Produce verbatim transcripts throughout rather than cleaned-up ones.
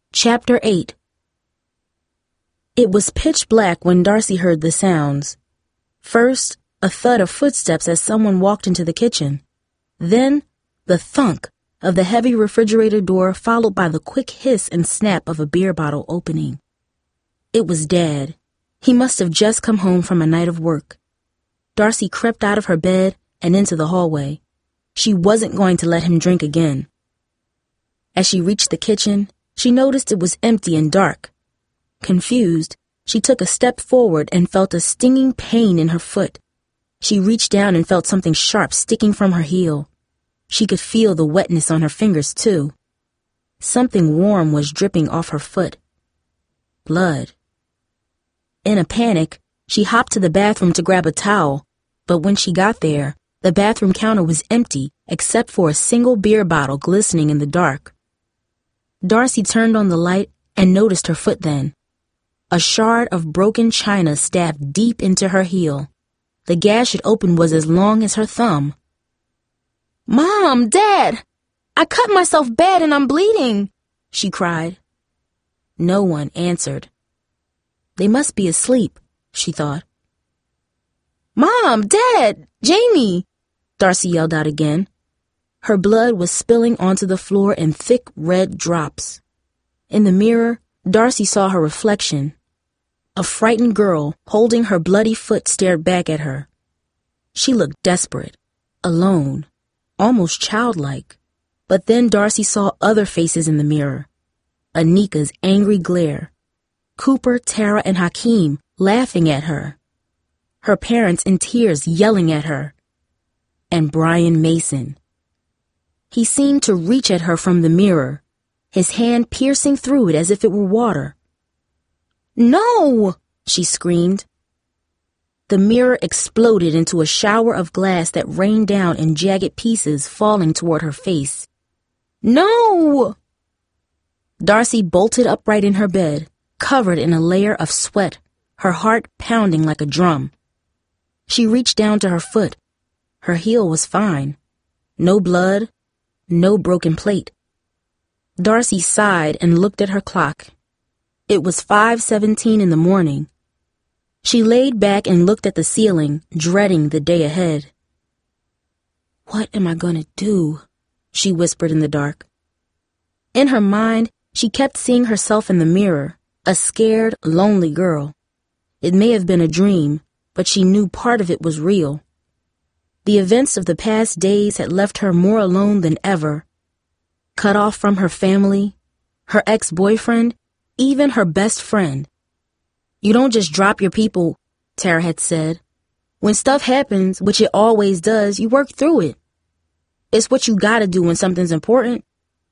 Chapter eight. It was pitch black when Darcy heard the sounds. First, a thud of footsteps as someone walked into the kitchen. Then, the thunk of the heavy refrigerator door, followed by the quick hiss and snap of a beer bottle opening. It was Dad. He must have just come home from a night of work. Darcy crept out of her bed and into the hallway. She wasn't going to let him drink again. As she reached the kitchen, she noticed it was empty and dark. Confused, she took a step forward and felt a stinging pain in her foot. She reached down and felt something sharp sticking from her heel. She could feel the wetness on her fingers, too. Something warm was dripping off her foot. Blood. In a panic, she hopped to the bathroom to grab a towel, but when she got there, the bathroom counter was empty except for a single beer bottle glistening in the dark. Darcy turned on the light and noticed her foot then. A shard of broken china stabbed deep into her heel. The gash it opened was as long as her thumb. "Mom! Dad! I cut myself bad and I'm bleeding!" she cried. No one answered. They must be asleep, she thought. "Mom! Dad! Jamie!" Darcy yelled out again. Her blood was spilling onto the floor in thick red drops. In the mirror, Darcy saw her reflection. A frightened girl holding her bloody foot stared back at her. She looked desperate, alone, almost childlike. But then Darcy saw other faces in the mirror. Anika's angry glare. Cooper, Tara, and Hakeem laughing at her. Her parents in tears yelling at her. And Brian Mason. He seemed to reach at her from the mirror, his hand piercing through it as if it were water. "No!" she screamed. The mirror exploded into a shower of glass that rained down in jagged pieces, falling toward her face. "No!" Darcy bolted upright in her bed, covered in a layer of sweat, her heart pounding like a drum. She reached down to her foot. Her heel was fine. No blood. No broken plate. Darcy sighed and looked at her clock. It was five seventeen in the morning. She laid back and looked at the ceiling, dreading the day ahead. "What am I going to do?" she whispered in the dark. In her mind, she kept seeing herself in the mirror, a scared, lonely girl. It may have been a dream, but she knew part of it was real. The events of the past days had left her more alone than ever. Cut off from her family, her ex-boyfriend, even her best friend. "You don't just drop your people," Tara had said. "When stuff happens, which it always does, you work through it. It's what you gotta do when something's important."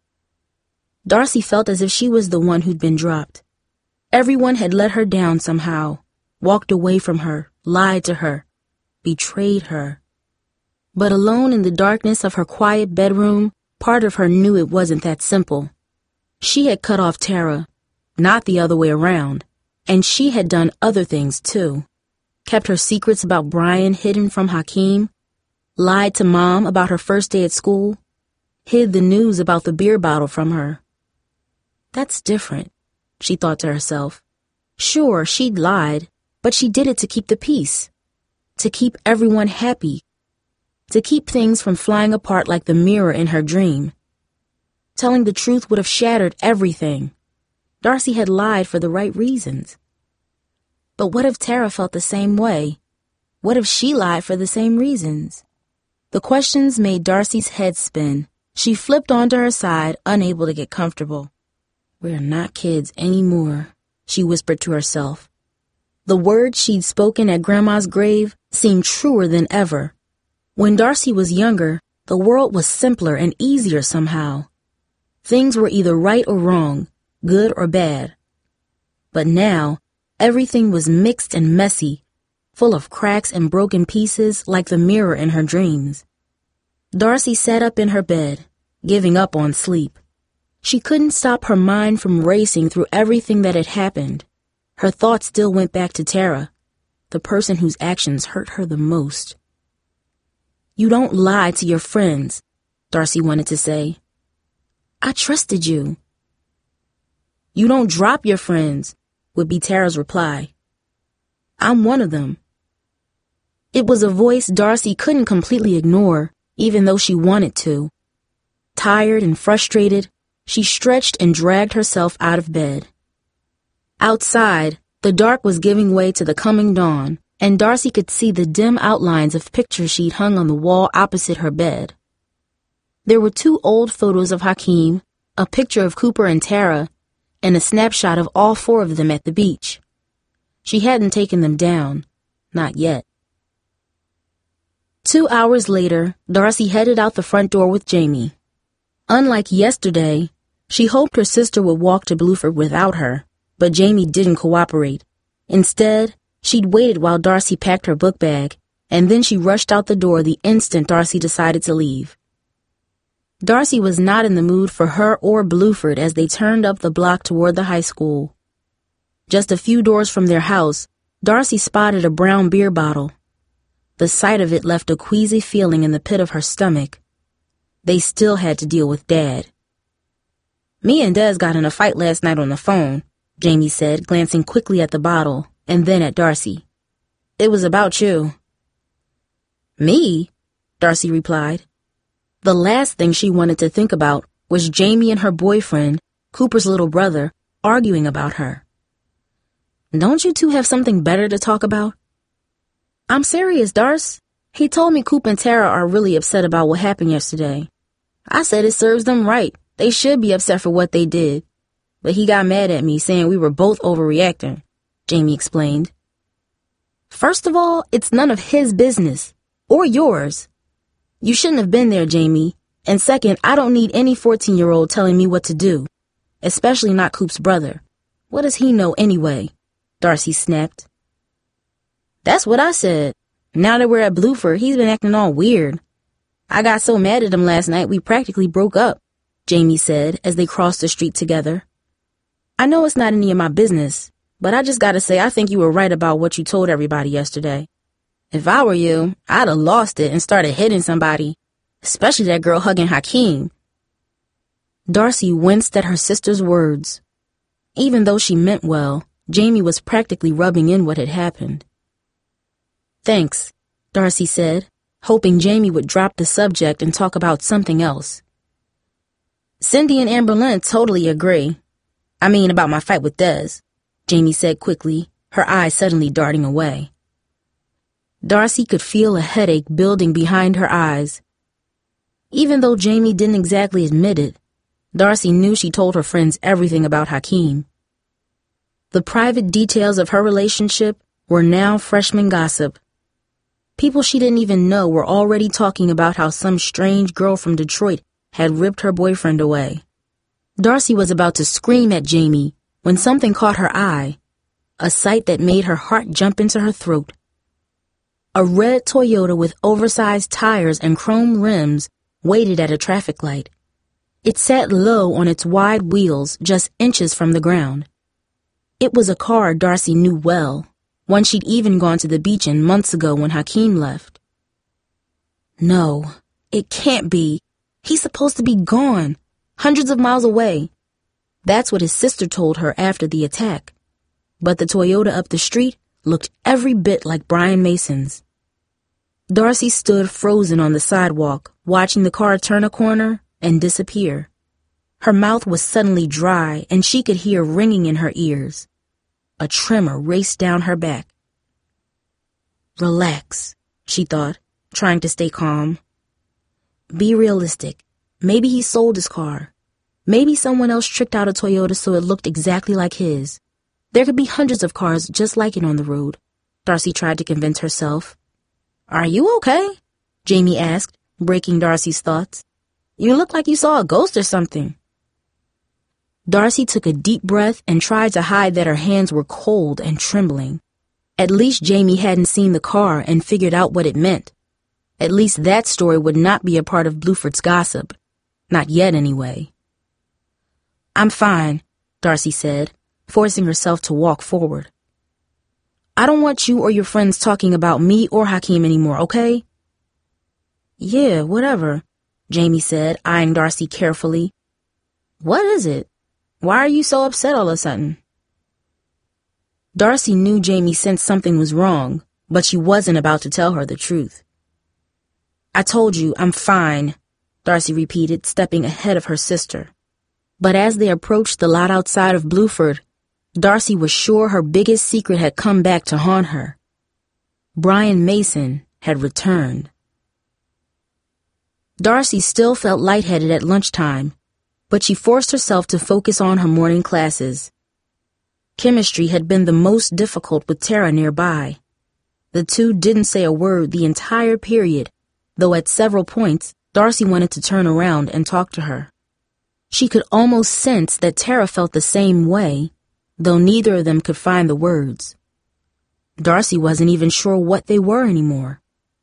Darcy felt as if she was the one who'd been dropped. Everyone had let her down somehow, walked away from her, lied to her, betrayed her. But alone in the darkness of her quiet bedroom, part of her knew it wasn't that simple. She had cut off Tara, not the other way around, and she had done other things too. Kept her secrets about Brian hidden from Hakeem, lied to Mom about her first day at school, hid the news about the beer bottle from her. That's different, she thought to herself. Sure, she'd lied, but she did it to keep the peace, to keep everyone happy, to keep things from flying apart like the mirror in her dream. Telling the truth would have shattered everything. Darcy had lied for the right reasons. But what if Tara felt the same way? What if she lied for the same reasons? The questions made Darcy's head spin. She flipped onto her side, unable to get comfortable. "We're not kids anymore," she whispered to herself. The words she'd spoken at Grandma's grave seemed truer than ever. When Darcy was younger, the world was simpler and easier somehow. Things were either right or wrong, good or bad. But now, everything was mixed and messy, full of cracks and broken pieces like the mirror in her dreams. Darcy sat up in her bed, giving up on sleep. She couldn't stop her mind from racing through everything that had happened. Her thoughts still went back to Tara, the person whose actions hurt her the most. "You don't lie to your friends," Darcy wanted to say. "I trusted you." You don't drop your friends, would be Tara's reply. I'm one of them. It was a voice Darcy couldn't completely ignore, even though she wanted to. Tired and frustrated, she stretched and dragged herself out of bed. Outside, the dark was giving way to the coming dawn, and Darcy could see the dim outlines of pictures she'd hung on the wall opposite her bed. There were two old photos of Hakeem, a picture of Cooper and Tara, and a snapshot of all four of them at the beach. She hadn't taken them down, not yet. Two hours later, Darcy headed out the front door with Jamie. Unlike yesterday, she hoped her sister would walk to Bluford without her, but Jamie didn't cooperate. Instead, she'd waited while Darcy packed her book bag, and then she rushed out the door the instant Darcy decided to leave. Darcy was not in the mood for her or Bluford as they turned up the block toward the high school. Just a few doors from their house, Darcy spotted a brown beer bottle. The sight of it left a queasy feeling in the pit of her stomach. They still had to deal with Dad. Me and Des got in a fight last night on the phone, Jamie said, glancing quickly at the bottle and then at Darcy. It was about you. Me? Darcy replied. The last thing she wanted to think about was Jamie and her boyfriend, Cooper's little brother, arguing about her. Don't you two have something better to talk about? I'm serious, Darce. He told me Coop and Tara are really upset about what happened yesterday. I said it serves them right. They should be upset for what they did. But he got mad at me, saying we were both overreacting, Jamie explained. First of all, it's none of his business. Or yours. You shouldn't have been there, Jamie. And second, I don't need any fourteen-year-old telling me what to do. Especially not Coop's brother. What does he know anyway? Darcy snapped. That's what I said. Now that we're at Bluford, he's been acting all weird. I got so mad at him last night we practically broke up, Jamie said as they crossed the street together. I know it's not any of my business, but I just gotta say I think you were right about what you told everybody yesterday. If I were you, I'd have lost it and started hitting somebody, especially that girl hugging Hakeem. Darcy winced at her sister's words. Even though she meant well, Jamie was practically rubbing in what had happened. Thanks, Darcy said, hoping Jamie would drop the subject and talk about something else. Cindy and Amberlynn totally agree. I mean about my fight with Des, Jamie said quickly, her eyes suddenly darting away. Darcy could feel a headache building behind her eyes. Even though Jamie didn't exactly admit it, Darcy knew she told her friends everything about Hakeem. The private details of her relationship were now freshman gossip. People she didn't even know were already talking about how some strange girl from Detroit had ripped her boyfriend away. Darcy was about to scream at Jamie when something caught her eye, a sight that made her heart jump into her throat. A red Toyota with oversized tires and chrome rims waited at a traffic light. It sat low on its wide wheels just inches from the ground. It was a car Darcy knew well, one she'd even gone to the beach in months ago when Hakeem left. No, it can't be. He's supposed to be gone, hundreds of miles away. That's what his sister told her after the attack. But the Toyota up the street looked every bit like Brian Mason's. Darcy stood frozen on the sidewalk, watching the car turn a corner and disappear. Her mouth was suddenly dry, and she could hear ringing in her ears. A tremor raced down her back. Relax, she thought, trying to stay calm. Be realistic. Maybe he sold his car. Maybe someone else tricked out a Toyota so it looked exactly like his. There could be hundreds of cars just like it on the road, Darcy tried to convince herself. Are you okay? Jamie asked, breaking Darcy's thoughts. You look like you saw a ghost or something. Darcy took a deep breath and tried to hide that her hands were cold and trembling. At least Jamie hadn't seen the car and figured out what it meant. At least that story would not be a part of Bluford's gossip. Not yet, anyway. I'm fine, Darcy said, forcing herself to walk forward. I don't want you or your friends talking about me or Hakeem anymore, okay? Yeah, whatever, Jamie said, eyeing Darcy carefully. What is it? Why are you so upset all of a sudden? Darcy knew Jamie sensed something was wrong, but she wasn't about to tell her the truth. I told you, I'm fine, Darcy repeated, stepping ahead of her sister. But as they approached the lot outside of Bluford, Darcy was sure her biggest secret had come back to haunt her. Brian Mason had returned. Darcy still felt lightheaded at lunchtime, but she forced herself to focus on her morning classes. Chemistry had been the most difficult with Tara nearby. The two didn't say a word the entire period, though at several points, Darcy wanted to turn around and talk to her. She could almost sense that Tara felt the same way, though neither of them could find the words. Darcy wasn't even sure what they were anymore.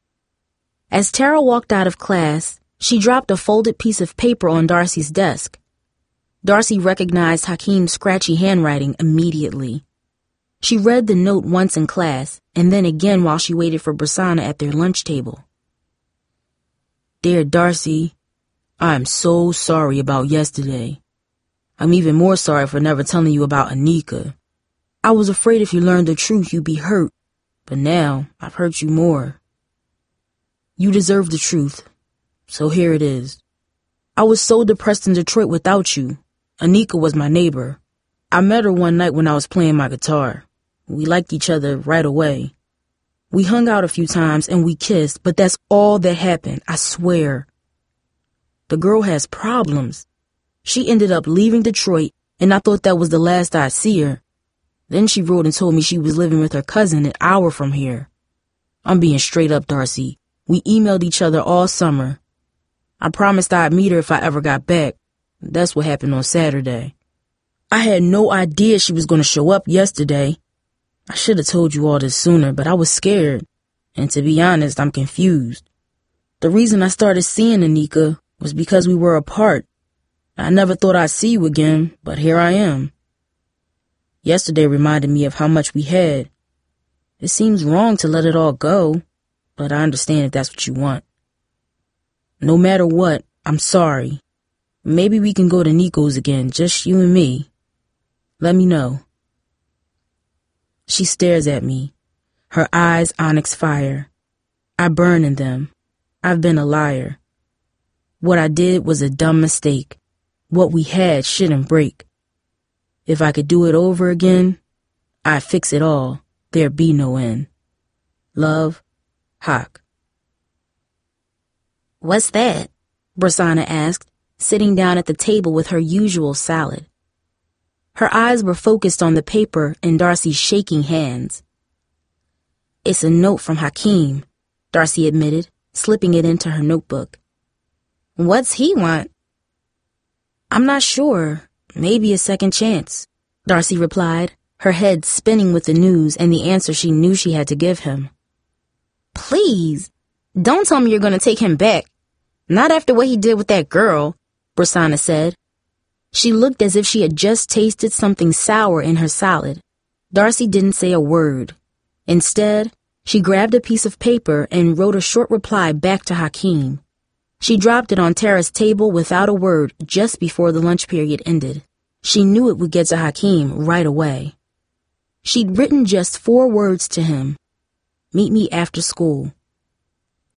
As Tara walked out of class, she dropped a folded piece of paper on Darcy's desk. Darcy recognized Hakeem's scratchy handwriting immediately. She read the note once in class, and then again while she waited for Brasana at their lunch table. Dear Darcy, I am so sorry about yesterday. I'm even more sorry for never telling you about Anika. I was afraid if you learned the truth you'd be hurt, but now I've hurt you more. You deserve the truth, so here it is. I was so depressed in Detroit without you. Anika was my neighbor. I met her one night when I was playing my guitar. We liked each other right away. We hung out a few times and we kissed, but that's all that happened, I swear. The girl has problems. She ended up leaving Detroit, and I thought that was the last I'd see her. Then she wrote and told me she was living with her cousin an hour from here. I'm being straight up, Darcy. We emailed each other all summer. I promised I'd meet her if I ever got back. That's what happened on Saturday. I had no idea she was going to show up yesterday. I should have told you all this sooner, but I was scared. And to be honest, I'm confused. The reason I started seeing Anika was because we were apart. I never thought I'd see you again, but here I am. Yesterday reminded me of how much we had. It seems wrong to let it all go, but I understand if that's what you want. No matter what, I'm sorry. Maybe we can go to Nico's again, just you and me. Let me know. She stares at me, her eyes onyx fire. I burn in them. I've been a liar. What I did was a dumb mistake. What we had shouldn't break. If I could do it over again, I'd fix it all. There'd be no end. Love, Hawk. What's that? Brasana asked, sitting down at the table with her usual salad. Her eyes were focused on the paper in Darcy's shaking hands. It's a note from Hakeem, Darcy admitted, slipping it into her notebook. What's he want? I'm not sure. Maybe a second chance, Darcy replied, her head spinning with the news and the answer she knew she had to give him. Please, don't tell me you're going to take him back. Not after what he did with that girl, Brasana said. She looked as if she had just tasted something sour in her salad. Darcy didn't say a word. Instead, she grabbed a piece of paper and wrote a short reply back to Hakeem. She dropped it on Tara's table without a word just before the lunch period ended. She knew it would get to Hakeem right away. She'd written just four words to him. Meet me after school.